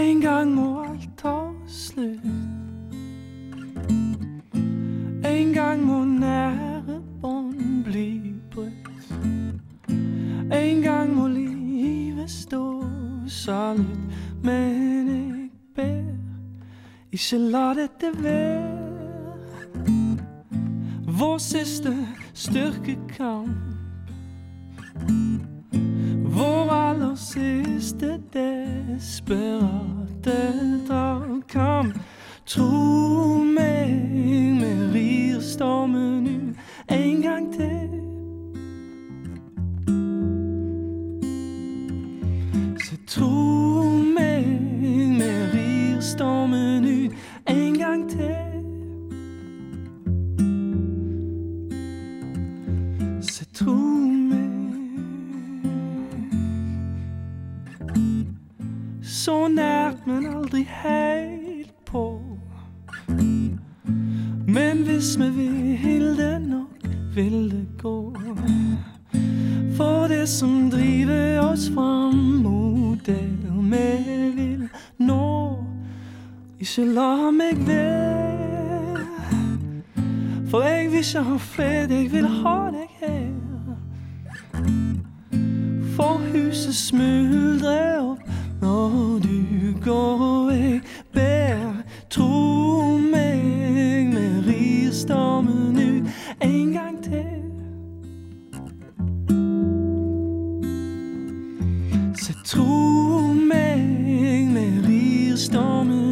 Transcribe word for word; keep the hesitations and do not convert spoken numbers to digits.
En gang må alt ta slutt. En gang må nære bånd bli brutt. En gang må livet stå salut. Men jeg ber, ikke la dette være vår siste styrkekamp. Vår aller siste desperate dragkamp. Tro meg, vi rir stormen ut en gang til. Så tro meg, vi rir stormen ut en gang til. Så tro meg. Så nært, men aldri helt på. Men hvis vi vil det nok, vil det gå. For det som driver oss fram mot det vi vil nå. Ikke la meg være, for jeg vil ikke ha fred, jeg vil ha deg her. For huset smuldrer opp når du går, og jeg ber. Tro meg, vi rir stormen ut en gang til. Så tro meg, vi rir stormen